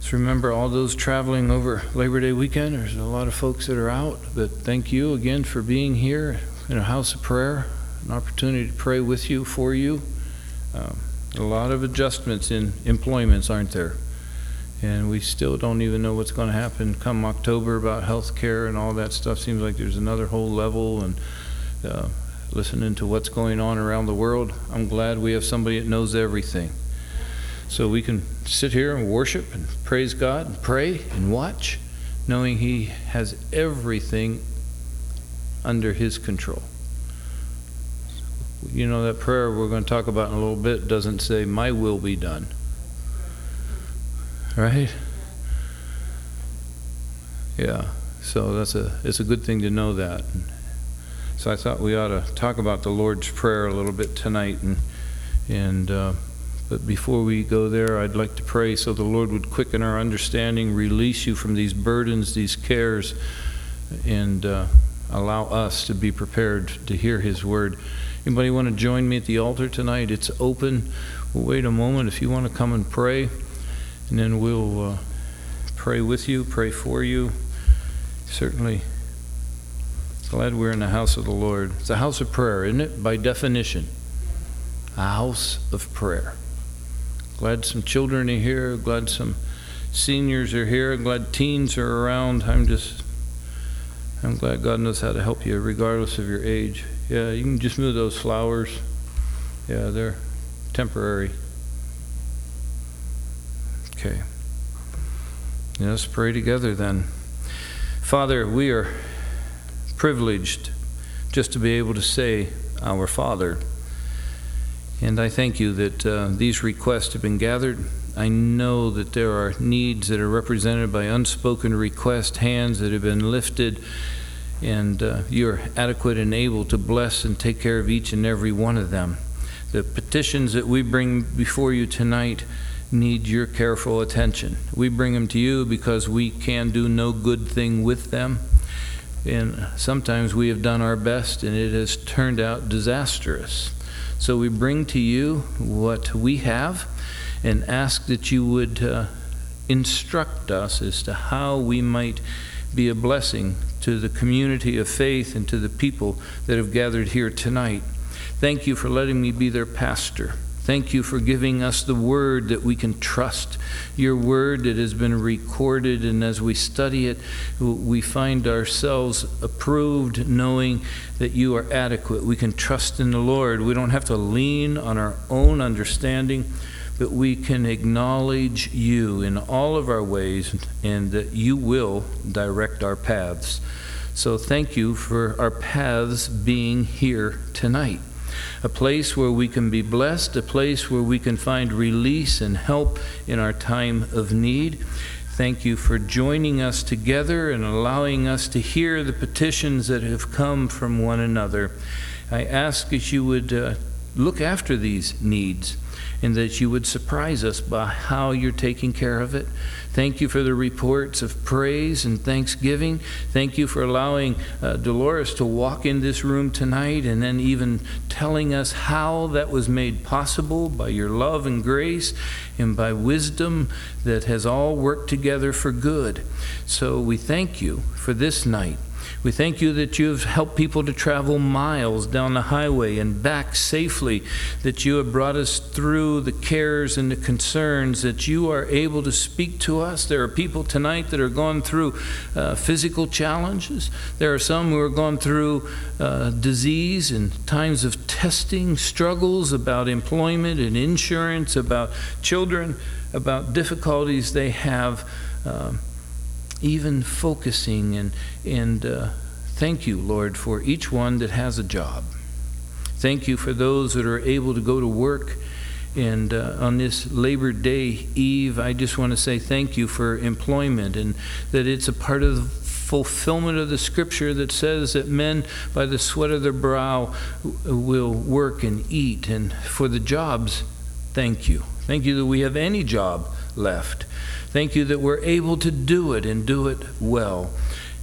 Let's remember all those traveling over Labor Day weekend. There's a lot of folks that are out, but thank you again for being here in a house of prayer, an opportunity to pray with you, for you. A lot of adjustments in employments, aren't there? And we still don't even know what's going to happen come October about health care and all that stuff. Seems like there's another whole level, and listening to what's going on around the world, I'm glad we have somebody that knows everything. So we can sit here and worship and praise God and pray and watch, knowing He has everything under His control. You know, that prayer we're going to talk about in a little bit doesn't say, "My will be done." Right? Yeah. So it's a good thing to know that. So I thought we ought to talk about the Lord's Prayer a little bit tonight, but before we go there, I'd like to pray so the Lord would quicken our understanding, release you from these burdens, these cares, and allow us to be prepared to hear His word. Anybody want to join me at the altar tonight? It's open. We'll wait a moment if you want to come and pray, and then we'll pray with you, pray for you. Certainly glad we're in the house of the Lord. It's a house of prayer, isn't it? By definition, a house of prayer. Glad some children are here. Glad some seniors are here. Glad teens are around. I'm glad God knows how to help you regardless of your age. Yeah, you can just move those flowers. Yeah, they're temporary. Okay. Yeah, let's pray together then. Father, we are privileged just to be able to say, "Our Father." And I thank you that these requests have been gathered. I know that there are needs that are represented by unspoken request, hands that have been lifted, and you're adequate and able to bless and take care of each and every one of them. The petitions that we bring before you tonight need your careful attention. We bring them to you because we can do no good thing with them. And sometimes we have done our best and it has turned out disastrous. So we bring to you what we have and ask that you would instruct us as to how we might be a blessing to the community of faith and to the people that have gathered here tonight. Thank you for letting me be their pastor. Thank you for giving us the word that we can trust, your word that has been recorded, and as we study it, we find ourselves approved, knowing that you are adequate. We can trust in the Lord. We don't have to lean on our own understanding, but we can acknowledge you in all of our ways, and that you will direct our paths. So thank you for our paths being here tonight. A place where we can be blessed, a place where we can find release and help in our time of need. Thank you for joining us together and allowing us to hear the petitions that have come from one another. I ask that you would look after these needs and that you would surprise us by how you're taking care of it. Thank you for the reports of praise and thanksgiving. Thank you for allowing Dolores to walk in this room tonight and then even telling us how that was made possible by your love and grace and by wisdom that has all worked together for good. So we thank you for this night. We thank you that you have helped people to travel miles down the highway and back safely, that you have brought us through the cares and the concerns, that you are able to speak to us. There are people tonight that are going through physical challenges. There are some who are going through disease and times of testing, struggles about employment and insurance, about children, about difficulties they have. Even focusing and thank you, Lord, for each one that has a job. Thank you for those that are able to go to work. And on this Labor Day Eve, I just want to say thank you for employment, and that it's a part of the fulfillment of the scripture that says that men by the sweat of their brow will work and eat. And for the jobs, thank you. Thank you that we have any job left. Thank you that we're able to do it and do it well.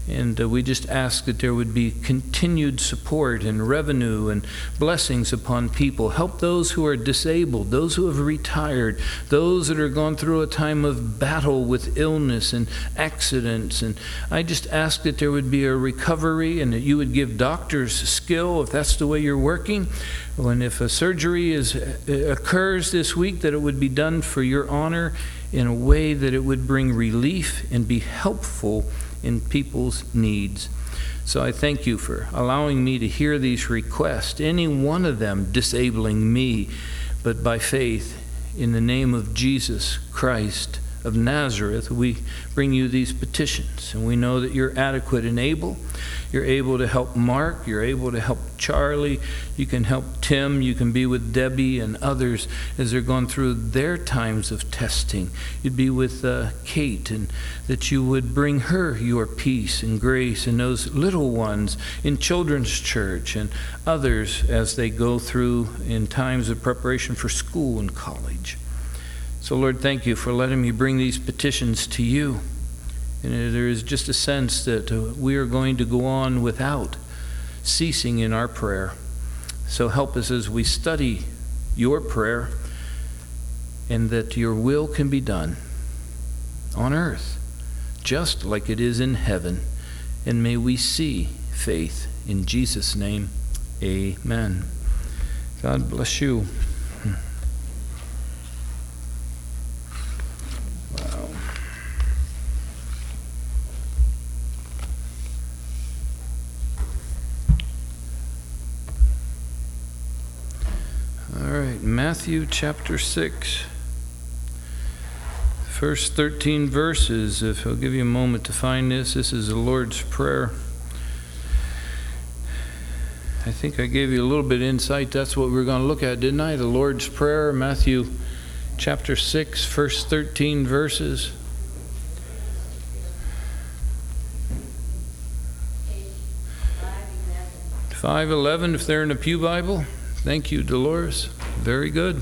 And we just ask that there would be continued support and revenue and blessings upon people. Help those who are disabled, those who have retired, those that are going through a time of battle with illness and accidents. And I just ask that there would be a recovery and that you would give doctors skill if that's the way you're working. And if a surgery occurs this week, that it would be done for your honor in a way that it would bring relief and be helpful in people's needs. So I thank you for allowing me to hear these requests, any one of them disabling me, but by faith in the name of Jesus Christ of Nazareth, we bring you these petitions, and we know that you're adequate and able. You're able to help Mark. You're able to help Charlie. You can help Tim. You can be with Debbie and others as they're going through their times of testing. You'd be with Kate, and that you would bring her your peace and grace, and those little ones in children's church and others as they go through in times of preparation for school and college. So, Lord, thank you for letting me bring these petitions to you. And there is just a sense that we are going to go on without ceasing in our prayer. So help us as we study your prayer, and that your will can be done on earth, just like it is in heaven. And may we see faith. In Jesus' name, amen. God bless you. Matthew chapter 6, first 13 verses. If I'll give you a moment to find this is the Lord's Prayer. I think I gave you a little bit of insight. That's what we're going to look at, didn't I? The Lord's Prayer, Matthew chapter 6, first 13 verses. Page 511, if they're in a pew Bible. Thank you, Dolores. Very good.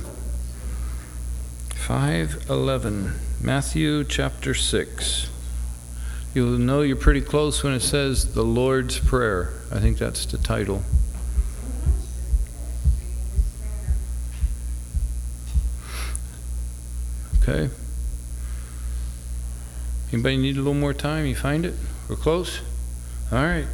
5:11, Matthew chapter 6. You'll know you're pretty close when it says the Lord's Prayer. I think that's the title. Okay. Anybody need a little more time? You find it? We're close? All right.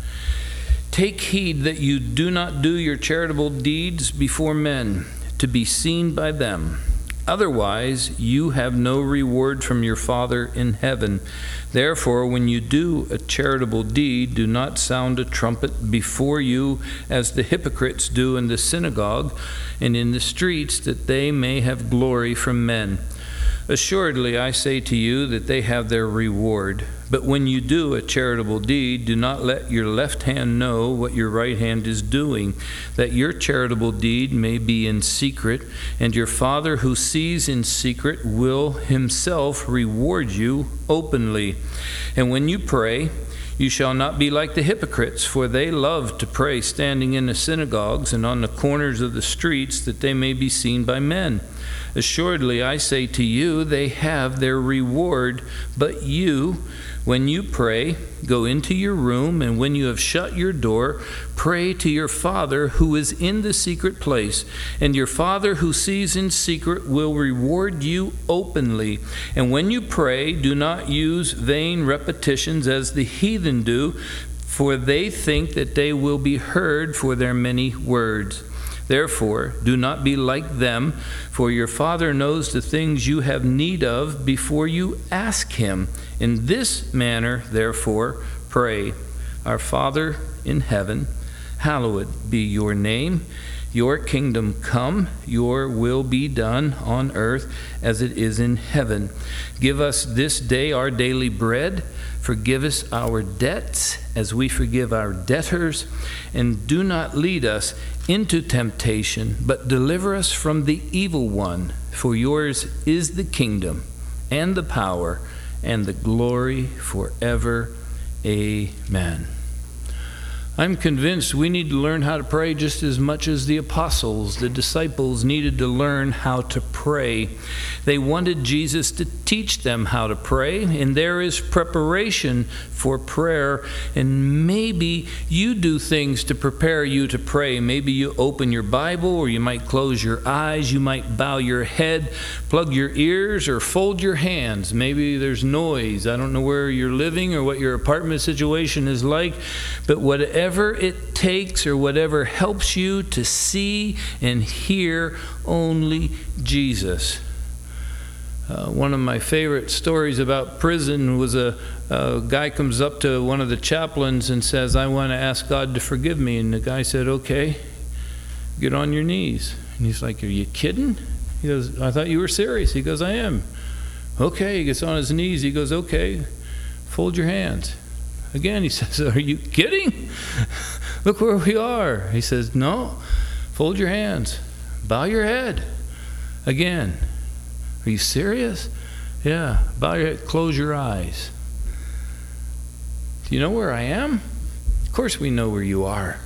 Take heed that you do not do your charitable deeds before men, to be seen by them. Otherwise, you have no reward from your Father in heaven. Therefore, when you do a charitable deed, do not sound a trumpet before you, as the hypocrites do in the synagogue and in the streets, that they may have glory from men. Assuredly, I say to you that they have their reward. But when you do a charitable deed, do not let your left hand know what your right hand is doing, that your charitable deed may be in secret, and your Father who sees in secret will himself reward you openly. And when you pray, you shall not be like the hypocrites, for they love to pray standing in the synagogues and on the corners of the streets, that they may be seen by men. Assuredly, I say to you, they have their reward. But you, when you pray, go into your room, and when you have shut your door, pray to your Father who is in the secret place. And your Father who sees in secret will reward you openly. And when you pray, do not use vain repetitions as the heathen do, for they think that they will be heard for their many words. Therefore, do not be like them, for your Father knows the things you have need of before you ask him. In this manner, therefore, pray. Our Father in heaven, hallowed be your name. Your kingdom come, your will be done on earth as it is in heaven. Give us this day our daily bread. Forgive us our debts as we forgive our debtors. And do not lead us into temptation, but deliver us from the evil one. For yours is the kingdom and the power and the glory forever. Amen. I'm convinced we need to learn how to pray just as much as the apostles, the disciples, needed to learn how to pray. They wanted Jesus to teach them how to pray, and there is preparation for prayer. And maybe you do things to prepare you to pray. Maybe you open your Bible, or you might close your eyes, you might bow your head, plug your ears, or fold your hands. Maybe there's noise. I don't know where you're living or what your apartment situation is like, but whatever it takes or whatever helps you to see and hear only Jesus. One of my favorite stories about prison was a guy comes up to one of the chaplains and says, I want to ask God to forgive me. And the guy said, okay, get on your knees. And he's like, are you kidding? He goes, I thought you were serious. He goes, I am. Okay, he gets on his knees. He goes, okay, fold your hands. Again, he says, are you kidding? Look where we are. He says, no, fold your hands. Bow your head. Again, are you serious? Yeah, bow your head, close your eyes. Do you know where I am? Of course we know where you are.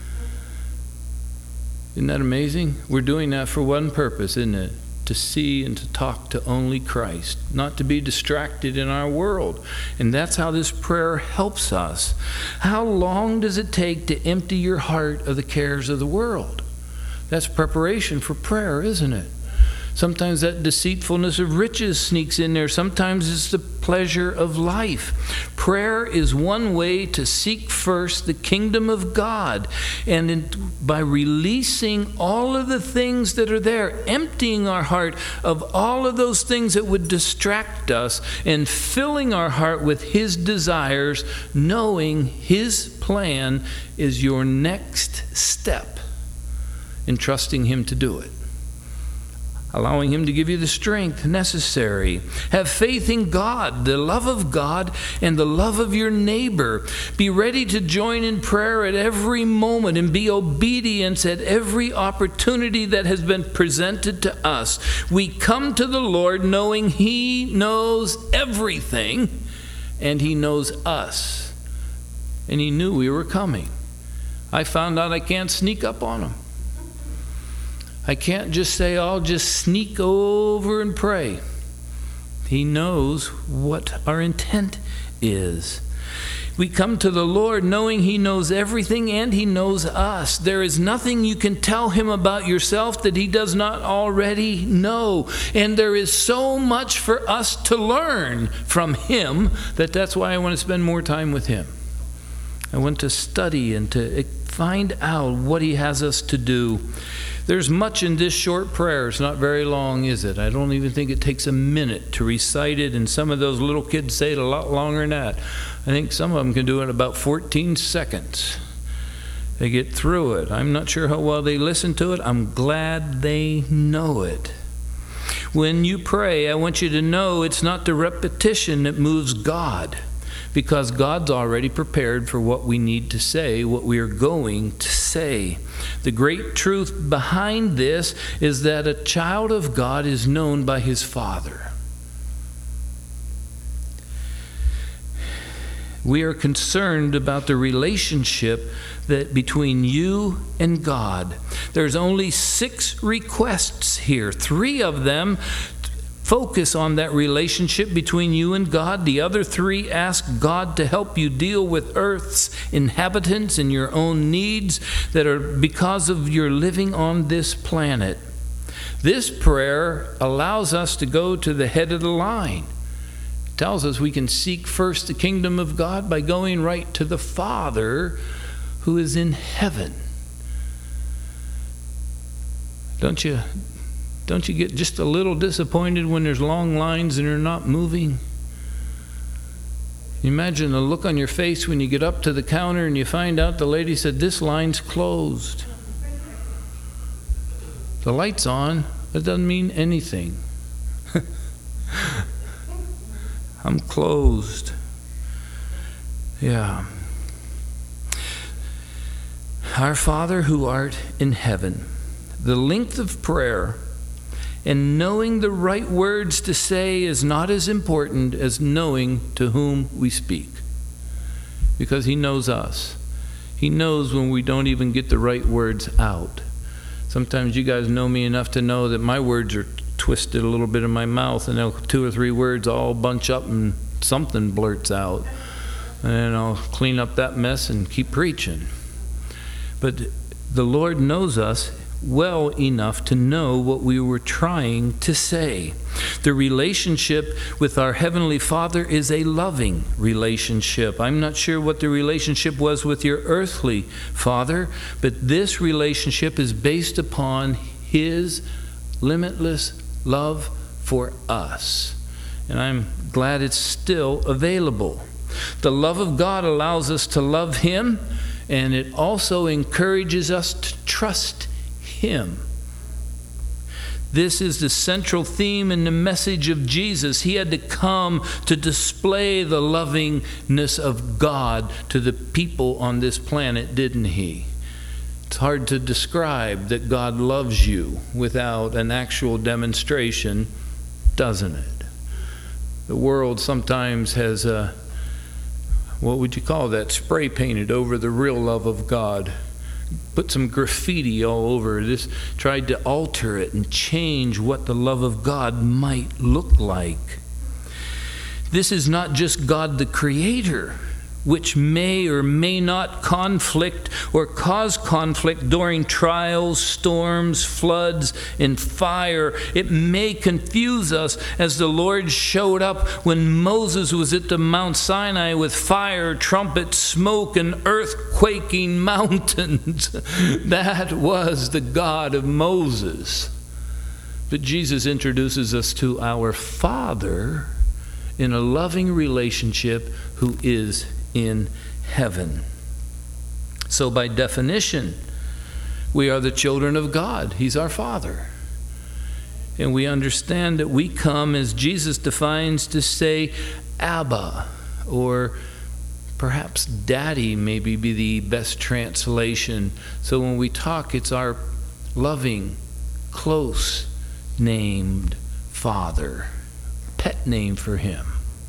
Isn't that amazing? We're doing that for one purpose, isn't it? To see and to talk to only Christ, not to be distracted in our world. And that's how this prayer helps us. How long does it take to empty your heart of the cares of the world? That's preparation for prayer, isn't it? Sometimes that deceitfulness of riches sneaks in there. Sometimes it's the pleasure of life. Prayer is one way to seek first the kingdom of God. And by releasing all of the things that are there, emptying our heart of all of those things that would distract us, and filling our heart with His desires, knowing His plan is your next step in trusting Him to do it. Allowing Him to give you the strength necessary. Have faith in God, the love of God, and the love of your neighbor. Be ready to join in prayer at every moment and be obedient at every opportunity that has been presented to us. We come to the Lord knowing He knows everything, and He knows us. And He knew we were coming. I found out I can't sneak up on Him. I can't just say, I'll just sneak over and pray. He knows what our intent is. We come to the Lord knowing He knows everything and He knows us. There is nothing you can tell Him about yourself that He does not already know. And there is so much for us to learn from Him that's why I want to spend more time with Him. I want to study and to find out what He has us to do. There's much in this short prayer. It's not very long, is it? I don't even think it takes a minute to recite it, and some of those little kids say it a lot longer than that. I think some of them can do it in about 14 seconds. They get through it. I'm not sure how well they listen to it. I'm glad they know it. When you pray, I want you to know it's not the repetition that moves God, because God's already prepared for what we need to say, what we are going to say. The great truth behind this is that a child of God is known by his Father. We are concerned about the relationship that between you and God. There's only 6 requests here. 3 of them focus on that relationship between you and God. The other 3 ask God to help you deal with Earth's inhabitants and your own needs that are because of your living on this planet. This prayer allows us to go to the head of the line. It tells us we can seek first the kingdom of God by going right to the Father who is in heaven. Don't you get just a little disappointed when there's long lines and they're not moving? Imagine the look on your face when you get up to the counter and you find out the lady said, this line's closed. The light's on. That doesn't mean anything. I'm closed. Yeah. Our Father who art in heaven. The length of prayer and knowing the right words to say is not as important as knowing to whom we speak. Because He knows us. He knows when we don't even get the right words out. Sometimes you guys know me enough to know that my words are twisted a little bit in my mouth, and 2 or 3 words all bunch up and something blurts out. And I'll clean up that mess and keep preaching. But the Lord knows us well enough to know what we were trying to say. The relationship with our Heavenly Father is a loving relationship. I'm not sure what the relationship was with your earthly father, but this relationship is based upon His limitless love for us. And I'm glad it's still available. The love of God allows us to love Him, and it also encourages us to trust Him. This is the central theme in the message of Jesus. He had to come to display the lovingness of God to the people on this planet, didn't He? It's hard to describe that God loves you without an actual demonstration, doesn't it? The world sometimes has what would you call that? Spray painted over the real love of God. Put some graffiti all over this, tried to alter it and change what the love of God might look like. This is not just God the Creator, which may or may not conflict or cause conflict during trials, storms, floods, and fire. It may confuse us, as the Lord showed up when Moses was at the Mount Sinai with fire, trumpet, smoke, and earth-quaking mountains. That was the God of Moses. But Jesus introduces us to our Father in a loving relationship who is in heaven. So by definition, we are the children of God. He's our Father. And we understand that we come, as Jesus defines, to say Abba, or perhaps Daddy maybe be the best translation. So when we talk, it's our loving, close named Father, pet name for Him.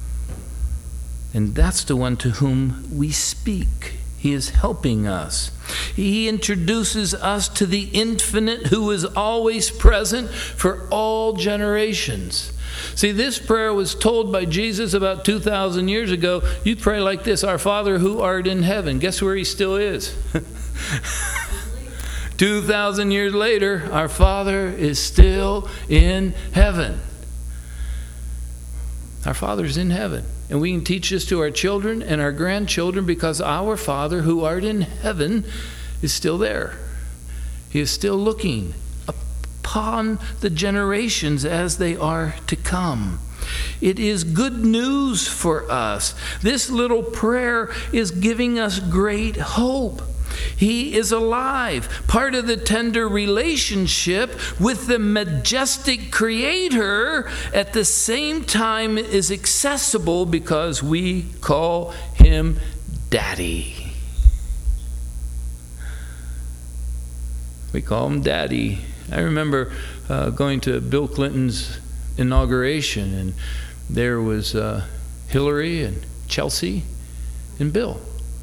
And that's the one to whom we speak. He is helping us. He introduces us to the infinite who is always present for all generations. See, this prayer was told by Jesus about 2,000 years ago. You pray like this: Our Father who art in heaven. Guess where He still is? 2,000 years later, our Father is still in heaven. Our Father's in heaven. And we can teach this to our children and our grandchildren, because our Father who art in heaven is still there. He is still looking upon the generations as they are to come. It is good news for us. This little prayer is giving us great hope. He is alive, part of the tender relationship with the majestic Creator, at the same time is accessible because we call Him Daddy. We call Him Daddy. I remember going to Bill Clinton's inauguration, and there was Hillary and Chelsea and Bill.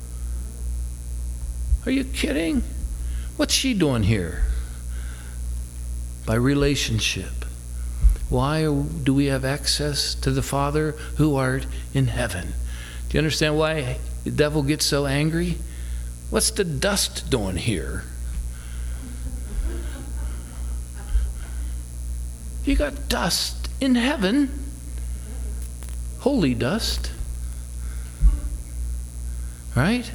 Are you kidding? What's she doing here? By relationship. Why do we have access to the Father who art in heaven? Do you understand why the devil gets so angry? What's the dust doing here? You got dust in heaven. Holy dust. Right?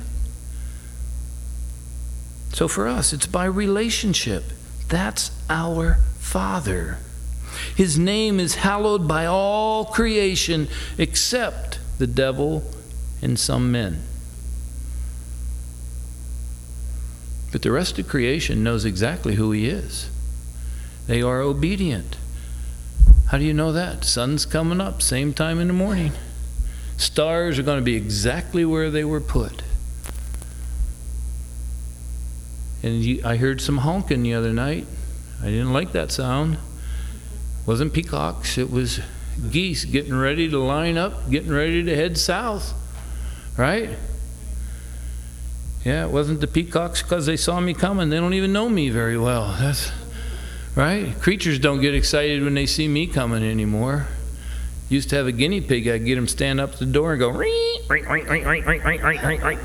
So for us, it's by relationship. That's our Father. His name is hallowed by all creation except the devil and some men. But the rest of creation knows exactly who He is. They are obedient. How do you know that? Sun's coming up, same time in the morning. Stars are going to be exactly where they were put. And I heard some honking the other night. I didn't like that sound. It wasn't peacocks. It was geese getting ready to line up, getting ready to head south. Right? Yeah, it wasn't the peacocks because they saw me coming. They don't even know me very well. That's right. Creatures don't get excited when they see me coming anymore. Used to have a guinea pig. I'd get him stand up at the door and go, ring, ring, ring, ring, ring, ring, ring, ring, ring.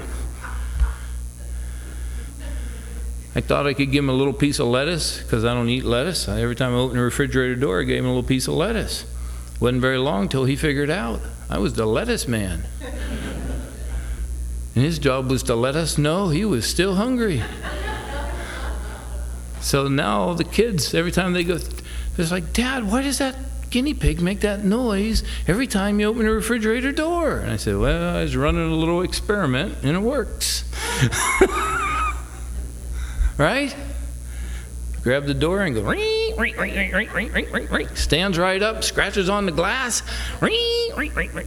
I thought I could give him a little piece of lettuce because I don't eat lettuce. Every time I opened the refrigerator door, I gave him a little piece of lettuce. Wasn't very long till he figured out I was the lettuce man. And his job was to let us know he was still hungry. So now all the kids, every time they go, they're like, Dad, why does that guinea pig make that noise every time you open the refrigerator door? And I said, well, I was running a little experiment and it works. Right? Grab the door and go, ring, ring, ring, ring, ring, ring, ring, ring, ring. Stands right up, scratches on the glass, ring, ring, ring, ring.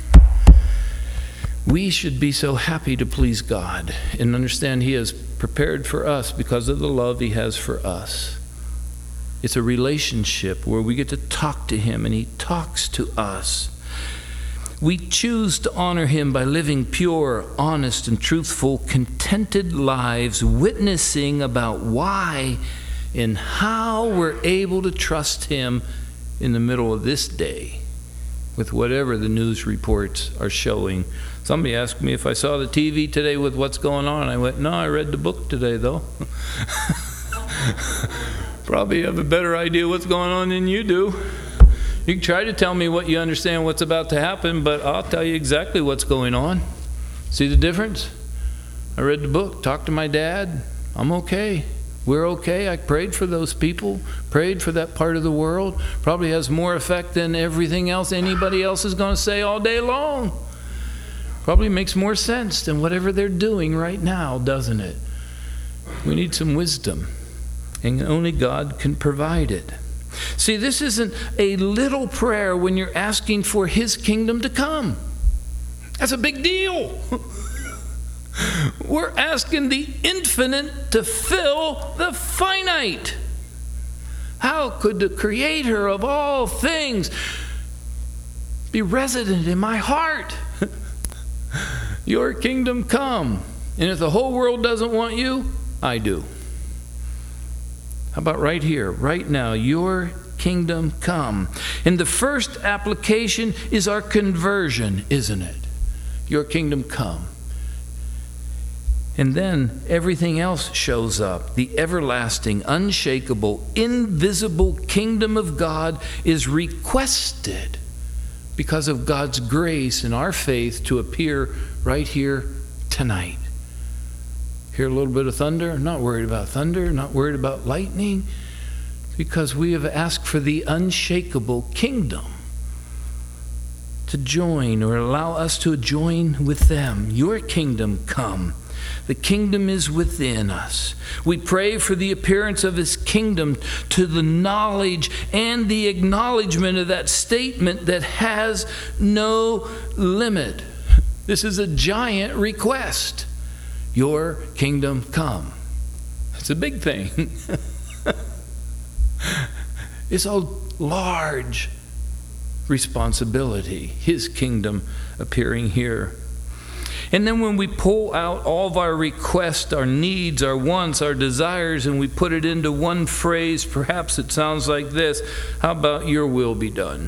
We should be so happy to please God and understand He has prepared for us because of the love He has for us. It's a relationship where we get to talk to Him and He talks to us. We choose to honor Him by living pure, honest, and truthful, contented lives, witnessing about why and how we're able to trust Him in the middle of this day with whatever the news reports are showing. Somebody asked me if I saw the TV today with what's going on. I went, no, I read the book today, though. Probably have a better idea what's going on than you do. You can try to tell me what you understand what's about to happen, but I'll tell you exactly what's going on. See the difference? I read the book, talked to my dad. I'm okay. We're okay. I prayed for those people, prayed for that part of the world. Probably has more effect than everything else anybody else is going to say all day long. Probably makes more sense than whatever they're doing right now, doesn't it? We need some wisdom, and only God can provide it. See, this isn't a little prayer when you're asking for His kingdom to come. That's a big deal. We're asking the infinite to fill the finite. How could the Creator of all things be resident in my heart? Your kingdom come. And if the whole world doesn't want you, I do. How about right here, right now, your kingdom come? And the first application is our conversion, isn't it? Your kingdom come. And then everything else shows up. The everlasting, unshakable, invisible kingdom of God is requested because of God's grace and our faith to appear right here tonight. Hear a little bit of thunder? Not worried about thunder, not worried about lightning, because we have asked for the unshakable kingdom to join or allow us to join with them. Your kingdom come. The kingdom is within us. We pray for the appearance of His kingdom to the knowledge and the acknowledgement of that statement that has no limit. This is a giant request. Your kingdom come. It's a big thing. It's a large responsibility. His kingdom appearing here. And then when we pull out all of our requests, our needs, our wants, our desires, and we put it into one phrase, perhaps it sounds like this: how about your will be done?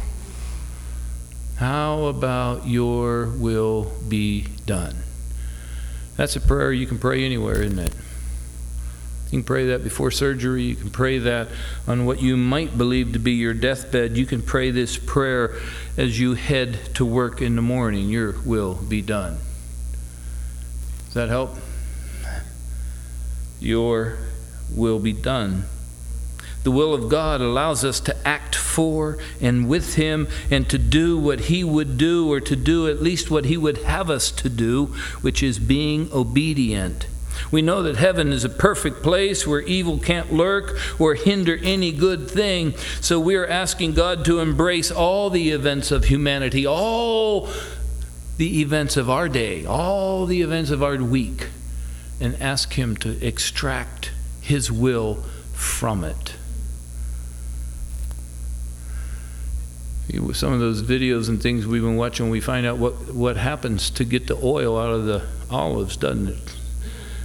How about your will be done? That's a prayer you can pray anywhere, isn't it? You can pray that before surgery. You can pray that on what you might believe to be your deathbed. You can pray this prayer as you head to work in the morning. Your will be done. Does that help? Your will be done. The will of God allows us to act for and with Him and to do what He would do, or to do at least what He would have us to do, which is being obedient. We know that heaven is a perfect place where evil can't lurk or hinder any good thing. So we are asking God to embrace all the events of humanity, all the events of our day, all the events of our week, and ask Him to extract His will from it. With some of those videos and things we've been watching, we find out what happens to get the oil out of the olives, doesn't it?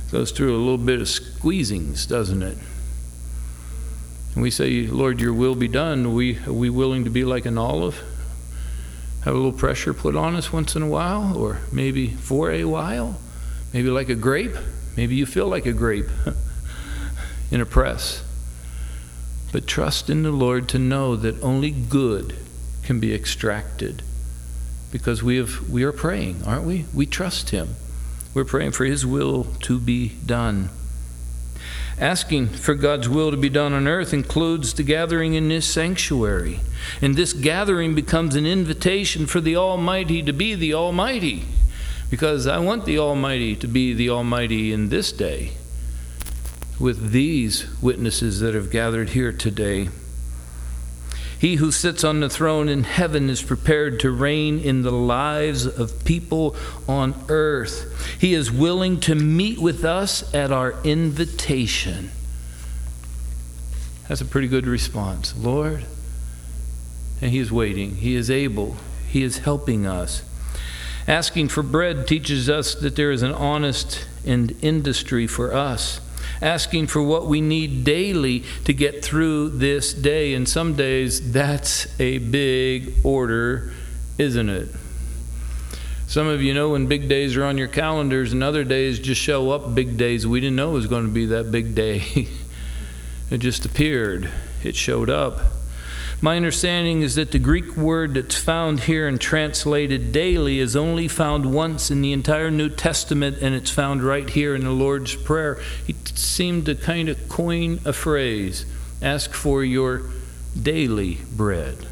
Goes through a little bit of squeezings, doesn't it? And we say, Lord, your will be done. Are we willing to be like an olive? Have a little pressure put on us once in a while, or maybe for a while? Maybe like a grape? Maybe you feel like a grape in a press. But trust in the Lord to know that only good can be extracted. Because we are praying, aren't we? We trust Him. We're praying for His will to be done. Asking for God's will to be done on earth includes the gathering in this sanctuary. And this gathering becomes an invitation for the Almighty to be the Almighty. Because I want the Almighty to be the Almighty in this day, with these witnesses that have gathered here today. He who sits on the throne in heaven is prepared to reign in the lives of people on earth. He is willing to meet with us at our invitation. That's a pretty good response. Lord, and He is waiting. He is able. He is helping us. Asking for bread teaches us that there is an honest industry for us. Asking for what we need daily to get through this day. And some days, that's a big order, isn't it? Some of you know when big days are on your calendars and other days just show up big days. We didn't know it was going to be that big day. It just appeared. It showed up. My understanding is that the Greek word that's found here and translated daily is only found once in the entire New Testament, and it's found right here in the Lord's Prayer. He seemed to kind of coin a phrase, ask for your daily bread.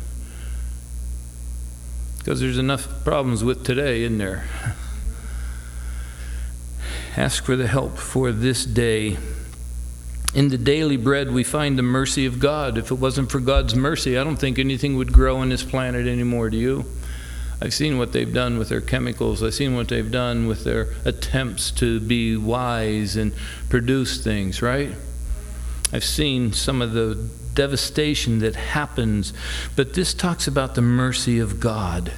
Because there's enough problems with today, isn't there? Ask for the help for this day. In the daily bread, we find the mercy of God. If it wasn't for God's mercy, I don't think anything would grow on this planet anymore, do you? I've seen what they've done with their chemicals. I've seen what they've done with their attempts to be wise and produce things, right? I've seen some of the devastation that happens, but this talks about the mercy of God.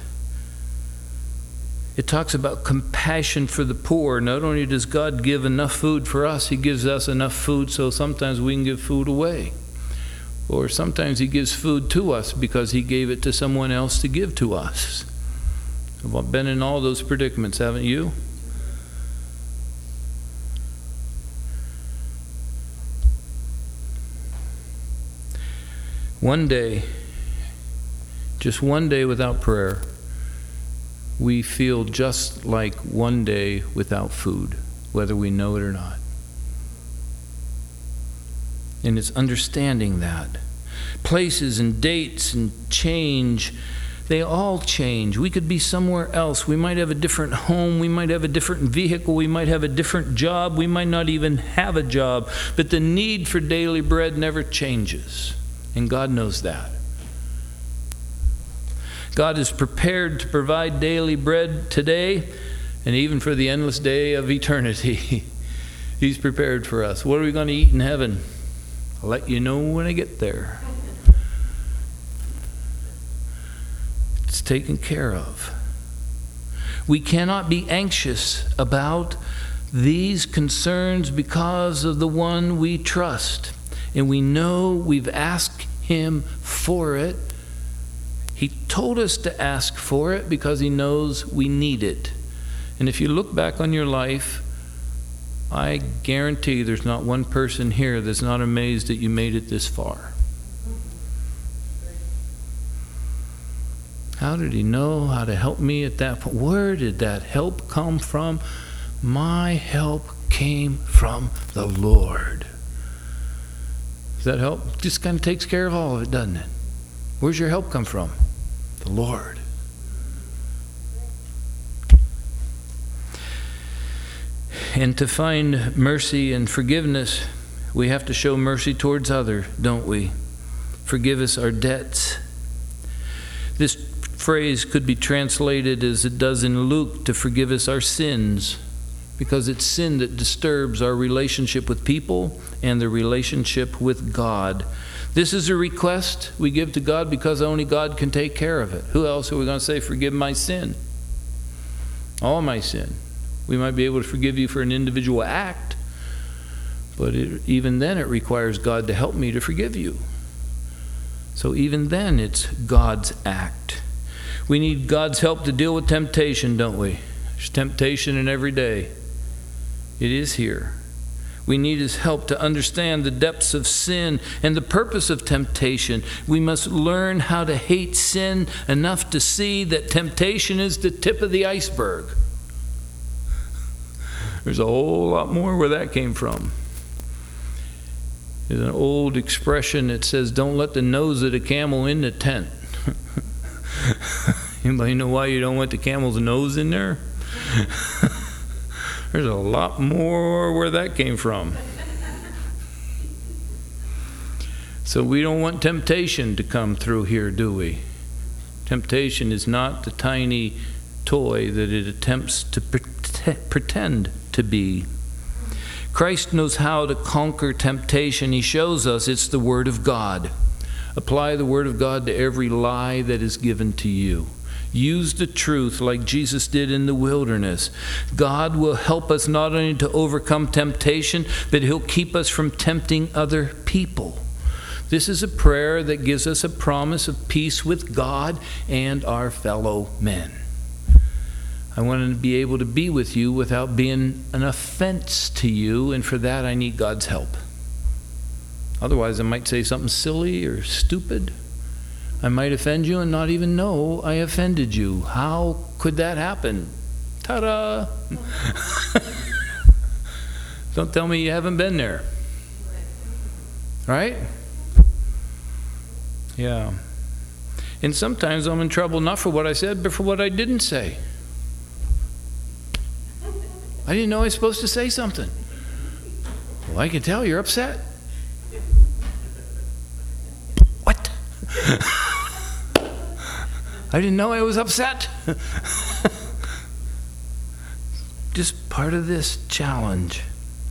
It talks about compassion for the poor. Not only does God give enough food for us, He gives us enough food so sometimes we can give food away. Or sometimes He gives food to us because He gave it to someone else to give to us. I've been in all those predicaments, haven't you? One day, just one day without prayer, we feel just like one day without food, whether we know it or not. And it's understanding that. Places and dates and change, they all change. We could be somewhere else. We might have a different home. We might have a different vehicle. We might have a different job. We might not even have a job. But the need for daily bread never changes. And God knows that. God is prepared to provide daily bread today and even for the endless day of eternity. He's prepared for us. What are we going to eat in heaven? I'll let you know when I get there. It's taken care of. We cannot be anxious about these concerns because of the one we trust. And we know we've asked Him for it. He told us to ask for it because He knows we need it. And if you look back on your life, I guarantee there's not one person here that's not amazed that you made it this far. How did He know how to help me at that point? Where did that help come from? My help came from the Lord. Does that help? Just kind of takes care of all of it, doesn't it? Where's your help come from? The Lord. And to find mercy and forgiveness, we have to show mercy towards others, don't we? Forgive us our debts. This phrase could be translated as it does in Luke, to forgive us our sins, because it's sin that disturbs our relationship with people and the relationship with God. This is a request we give to God because only God can take care of it. Who else are we going to say, forgive my sin? All my sin. We might be able to forgive you for an individual act, But even then it requires God to help me to forgive you. So even then it's God's act. We need God's help to deal with temptation, don't we? There's temptation in every day. It is here. We need His help to understand the depths of sin and the purpose of temptation. We must learn how to hate sin enough to see that temptation is the tip of the iceberg. There's a whole lot more where that came from. There's an old expression that says, don't let the nose of the camel in the tent. Anybody know why you don't want the camel's nose in there? There's a lot more where that came from. So we don't want temptation to come through here, do we? Temptation is not the tiny toy that it attempts to pretend to be. Christ knows how to conquer temptation. He shows us it's the Word of God. Apply the Word of God to every lie that is given to you. Use the truth like Jesus did in the wilderness. God will help us not only to overcome temptation, but He'll keep us from tempting other people. This is a prayer that gives us a promise of peace with God and our fellow men. I want to be able to be with you without being an offense to you, and for that I need God's help. Otherwise I might say something silly or stupid. I might offend you and not even know I offended you. How could that happen? Ta-da! Don't tell me you haven't been there. Right? Yeah. And sometimes I'm in trouble not for what I said, but for what I didn't say. I didn't know I was supposed to say something. Well, I can tell you're upset. What? I didn't know I was upset. Just part of this challenge.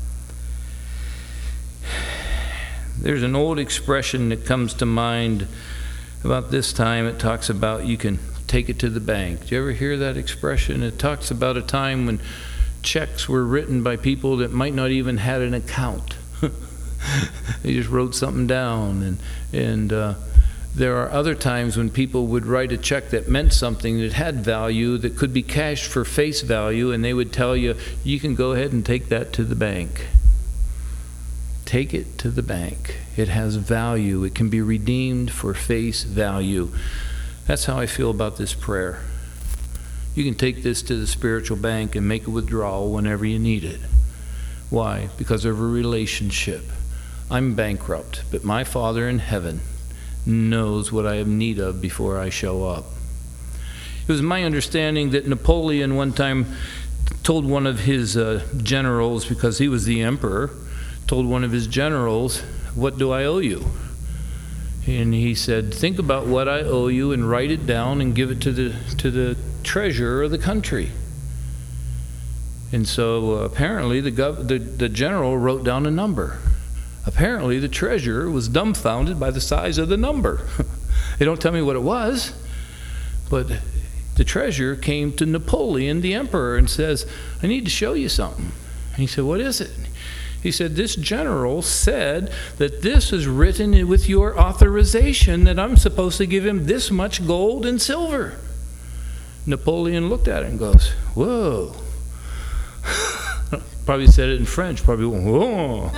There's an old expression that comes to mind about this time. It talks about you can take it to the bank. Do you ever hear that expression? It talks about a time when checks were written by people that might not even had an account. They just wrote something down. And there are other times when people would write a check that meant something, that had value, that could be cashed for face value, and they would tell you, you can go ahead and take that to the bank. Take it to the bank. It has value. It can be redeemed for face value. That's how I feel about this prayer. You can take this to the spiritual bank and make a withdrawal whenever you need it. Why? Because of a relationship. I'm bankrupt, but my Father in heaven knows what I have need of before I show up. It was my understanding that Napoleon one time told one of his generals, because he was the emperor, told one of his generals, "What do I owe you?" And he said, "Think about what I owe you and write it down and give it to the treasurer of the country." And so apparently the general wrote down a number. Apparently the treasurer was dumbfounded by the size of the number. They don't tell me what it was, but the treasurer came to Napoleon, the emperor, and says, "I need to show you something." And he said, "What is it?" He said, "This general said that this is written with your authorization, that I'm supposed to give him this much gold and silver." Napoleon looked at it and goes, "Whoa." Probably said it in French. Probably went, "Whoa."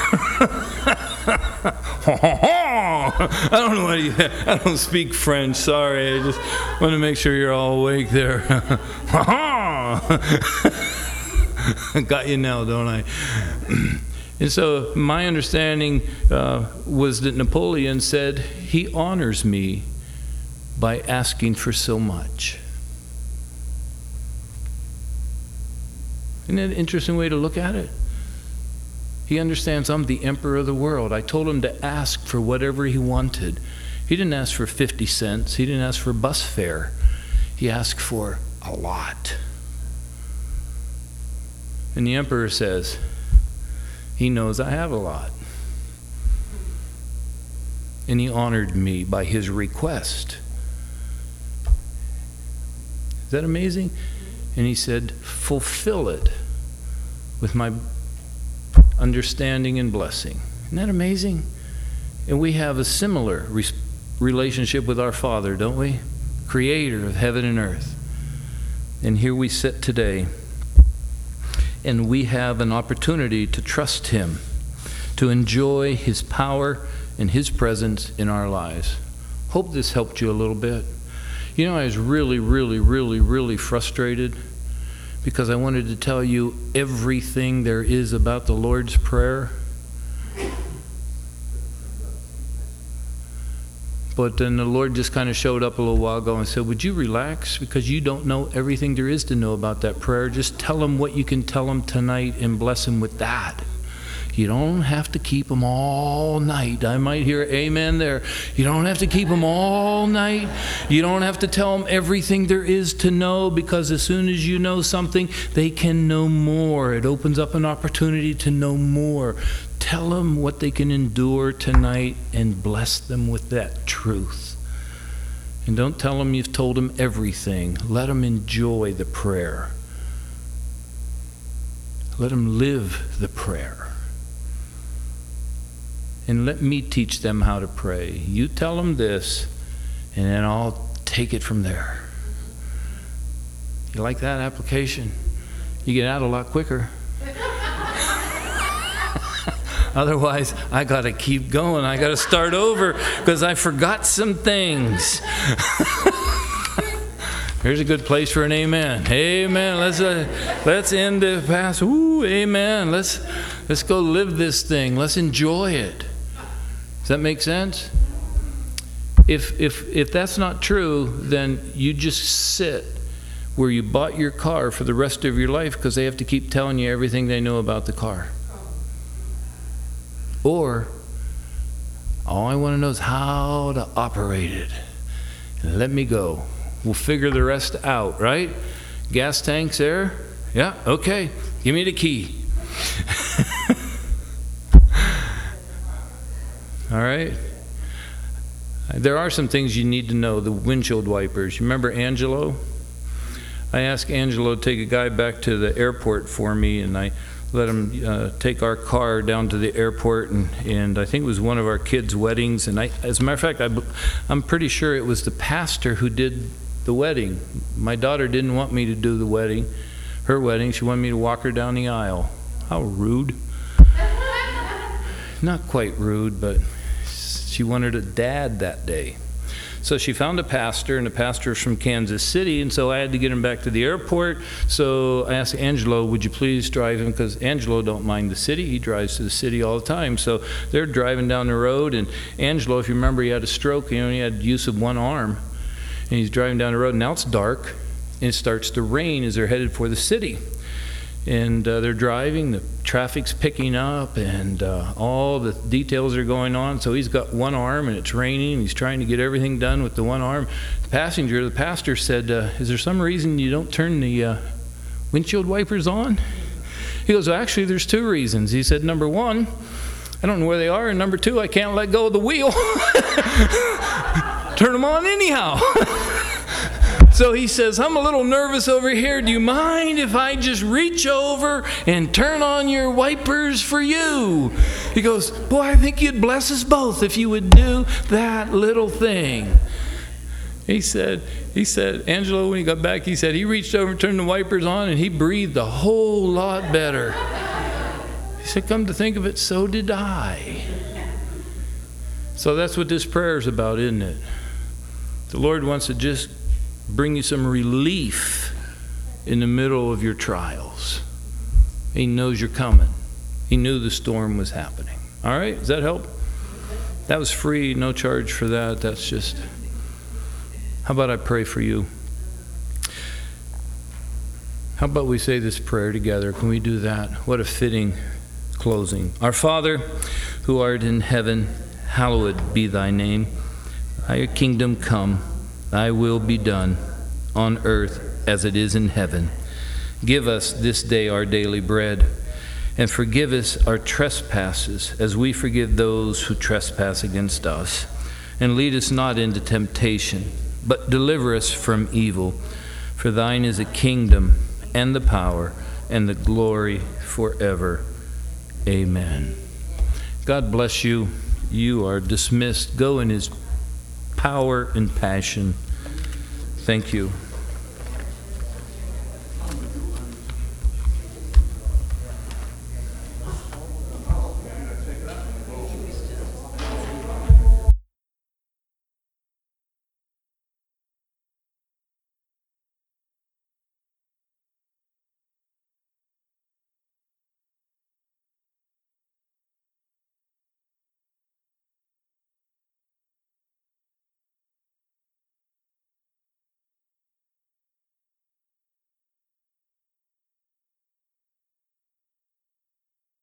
I don't speak French. Sorry. I just want to make sure you're all awake there. Got you now, don't I? And so my understanding was that Napoleon said, he honors me by asking for so much. Isn't that an interesting way to look at it? He understands I'm the emperor of the world. I told him to ask for whatever he wanted. He didn't ask for 50 cents. He didn't ask for bus fare. He asked for a lot. And the emperor says, he knows I have a lot. And he honored me by his request. Is that amazing? And he said, fulfill it with my understanding, and blessing. Isn't that amazing? And we have a similar relationship with our Father, don't we? Creator of heaven and earth. And here we sit today, and we have an opportunity to trust Him, to enjoy His power and His presence in our lives. Hope this helped you a little bit. You know, I was really frustrated because I wanted to tell you everything there is about the Lord's Prayer. But then the Lord just kind of showed up a little while ago and said, would you relax? Because you don't know everything there is to know about that prayer. Just tell them what you can tell them tonight and bless them with that. You don't have to keep them all night. I might hear amen there. You don't have to keep them all night. You don't have to tell them everything there is to know, because as soon as you know something, they can know more. It opens up an opportunity to know more. Tell them what they can endure tonight and bless them with that truth. And don't tell them you've told them everything. Let them enjoy the prayer. Let them live the prayer. And let me teach them how to pray. You tell them this, and then I'll take it from there. You like that application? You get out a lot quicker. Otherwise, I got to keep going. I got to start over because I forgot some things. Here's a good place for an amen. Amen. Let's end the past. Ooh, amen. Let's go live this thing. Let's enjoy it. Does that make sense? If that's not true, then you just sit where you bought your car for the rest of your life because they have to keep telling you everything they know about the car. Or, all I want to know is how to operate it. And let me go. We'll figure the rest out, right? Gas tanks there? Yeah, okay. Give me the key. All right? There are some things you need to know. The windshield wipers. You remember Angelo? I asked Angelo to take a guy back to the airport for me, and I let him take our car down to the airport, and I think it was one of our kids' weddings. And as a matter of fact, I'm pretty sure it was the pastor who did the wedding. My daughter didn't want me to do the wedding, her wedding. She wanted me to walk her down the aisle. How rude. Not quite rude, but she wanted a dad that day. So she found a pastor, and the pastor is from Kansas City, and so I had to get him back to the airport. So I asked Angelo, would you please drive him? Because Angelo don't mind the city. He drives to the city all the time. So they're driving down the road, and Angelo, if you remember, he had a stroke. He only had use of one arm. And he's driving down the road, and now it's dark, and it starts to rain as they're headed for the city. And they're driving, the traffic's picking up, and all the details are going on. So he's got one arm, and it's raining. He's trying to get everything done with the one arm. The pastor said, is there some reason you don't turn the windshield wipers on? He goes, well, actually, there's two reasons. He said, number one, I don't know where they are, and number two, I can't let go of the wheel. Turn them on anyhow. So he says, I'm a little nervous over here. Do you mind if I just reach over and turn on your wipers for you? He goes, boy, I think you'd bless us both if you would do that little thing. He said, Angelo, when he got back, he said he reached over and turned the wipers on, and he breathed a whole lot better. He said, come to think of it, so did I. So that's what this prayer is about, isn't it? The Lord wants to just bring you some relief in the middle of your trials. He knows you're coming. He knew the storm was happening. All right, does that help? That was free, no charge for that. That's just, how about I pray for you? How about we say this prayer together? Can we do that? What a fitting closing. Our Father, who art in heaven, hallowed be thy name. Thy kingdom come. Thy will be done on earth as it is in heaven. Give us this day our daily bread, and forgive us our trespasses as we forgive those who trespass against us. And lead us not into temptation, but deliver us from evil. For thine is the kingdom and the power and the glory forever. Amen. God bless you. You are dismissed. Go in his power and passion. Thank you.